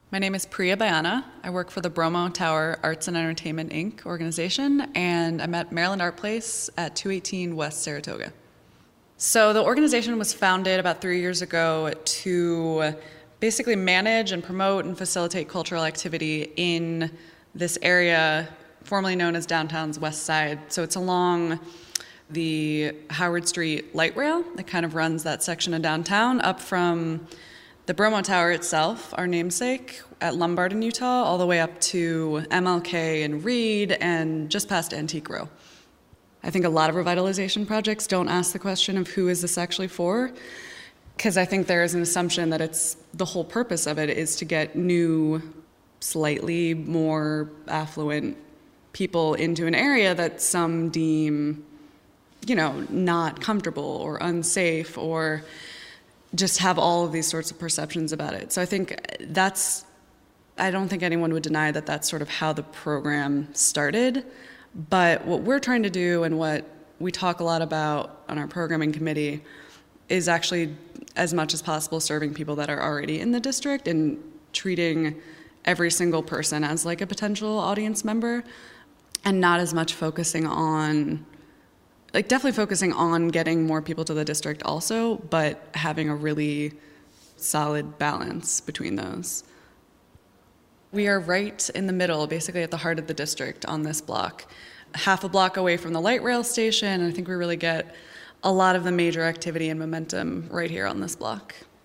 My name is Priya Bayana. I work for the Bromo Tower Arts and Entertainment Inc. organization, and I'm at Maryland Art Place at 218 West Saratoga. So the organization was founded about 3 years ago to basically manage and promote and facilitate cultural activity in this area formerly known as downtown's West Side. So it's along the Howard Street light rail that kind of runs that section of downtown up from the Bromo Tower itself, our namesake, at Lombard in Utah, all the way up to MLK and Reed and just past Antique Row. I think a lot of revitalization projects don't ask the question of who is this actually for, because I think there is an assumption that it's the whole purpose of it is to get new, slightly more affluent people into an area that some deem, not comfortable or unsafe or just have all of these sorts of perceptions about it. So I think I don't think anyone would deny that that's sort of how the program started. But what we're trying to do and what we talk a lot about on our programming committee is actually, as much as possible, serving people that are already in the district and treating every single person as like a potential audience member, and not as much focusing on, definitely focusing on getting more people to the district also, but having a really solid balance between those. We are right in the middle, basically at the heart of the district on this block, half a block away from the light rail station, and I think we really get a lot of the major activity and momentum right here on this block.